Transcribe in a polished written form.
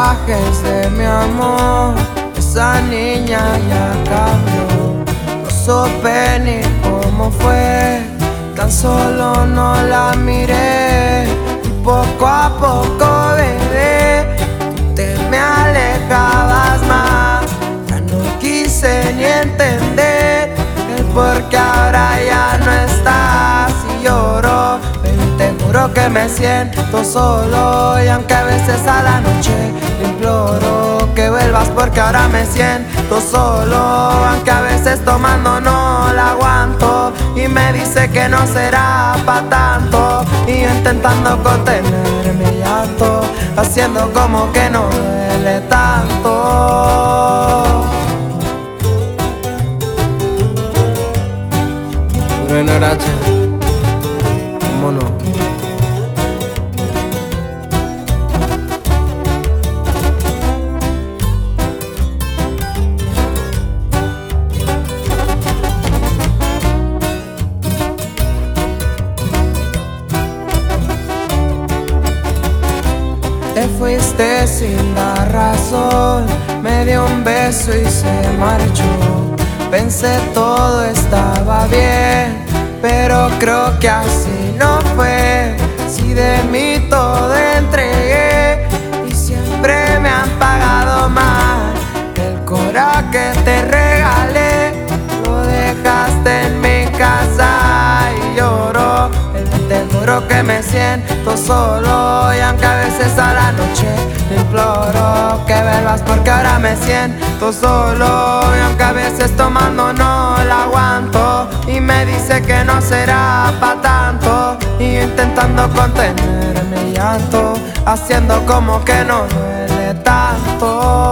bajes de mi amor. Esa niña ya cambió, no supe ni cómo fue, tan solo no la miré. Y poco a poco, bebé, tú te me alejabas más. Ya no quise ni entender el por qué ahora ya no estás. Y lloro, baby, te juro que me siento solo. Y aunque a veces a la noche te imploro que vuelvas porque ahora me siento solo. Aunque a veces tomando no la aguanto y me dice que no será pa' tanto. Y yo intentando contener mi llanto, haciendo como que no duele tanto. Puro Narache, ¿cómo no? Te fuiste sin dar razón, me dio un beso y se marchó. Pensé todo estaba bien, pero creo que así no fue. Si de mí todo entregué y siempre me han pagado mal. El corazón que te regalé lo dejaste en mi casa y lloro. Te juro que me siento solo. Y aunque a veces a la noche te imploro que vuelvas porque ahora me siento solo. Y aunque a veces tomando no la aguanto y me dice que no será pa' tanto. Y yo intentando contener mi llanto, haciendo como que no duele tanto.